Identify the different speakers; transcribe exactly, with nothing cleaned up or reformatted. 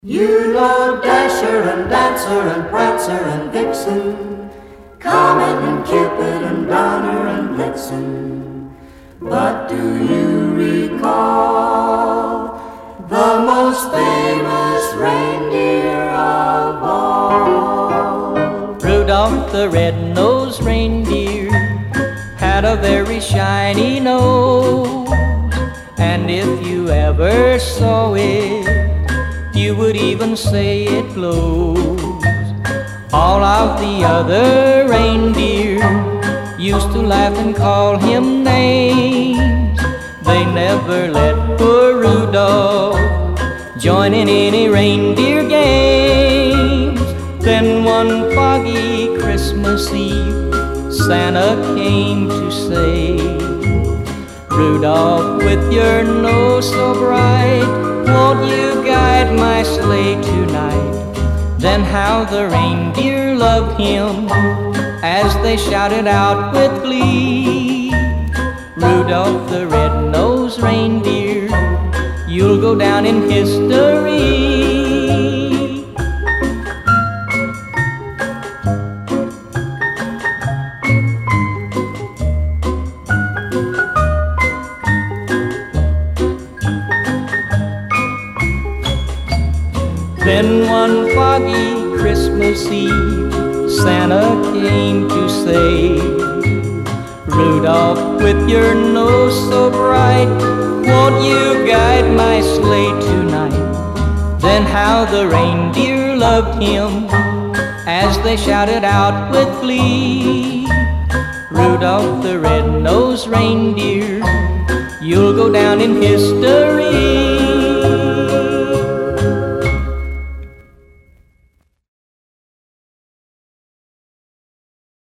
Speaker 1: You know Dasher and Dancer and Prancer and Vixen, Comet and Cupid and Donner and Blitzen. But do you recall the most famous reindeer of all?
Speaker 2: Rudolph the red-nosed reindeer had a very shiny nose, and if you ever saw it, you would even say it glows. All of the other reindeer used to laugh and call him names. They never let poor Rudolph join in any reindeer games. Then one foggy Christmas Eve, Santa came to say, Rudolph, with your nose so bright, won't you guide my sleigh tonight? Then how the reindeer loved him as they shouted out with glee, Rudolph the red-nosed reindeer, you'll go down in history. Then one foggy Christmas Eve, Santa came to say, Rudolph, with your nose so bright, won't you guide my sleigh tonight? Then how the reindeer loved him as they shouted out with glee, Rudolph the red-nosed reindeer, you'll go down in history.